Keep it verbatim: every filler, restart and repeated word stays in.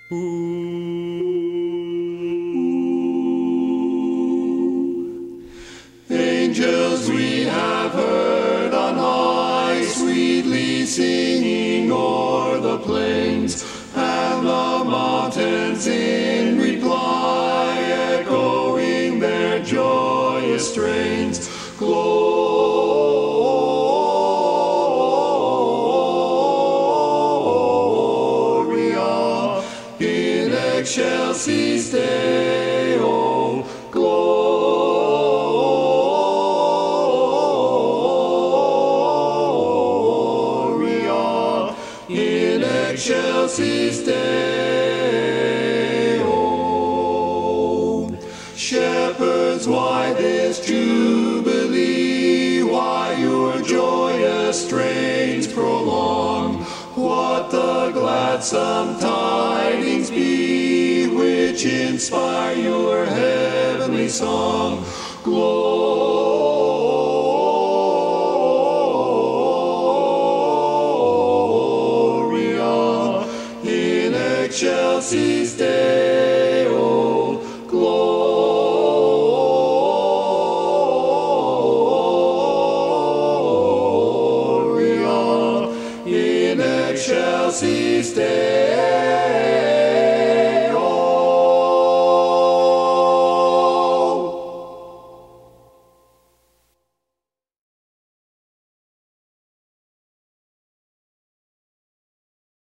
Angels we have heard on high, sweetly singing o'er the plains, and the mountains in reply, echoing their joyous strains. Gloria in excelsis Deo, Gloria in excelsis Deo. Shepherds, why this jubilee? Why your joyous strains prolong? What the gladsome tidings be which inspire your heavenly song? Glory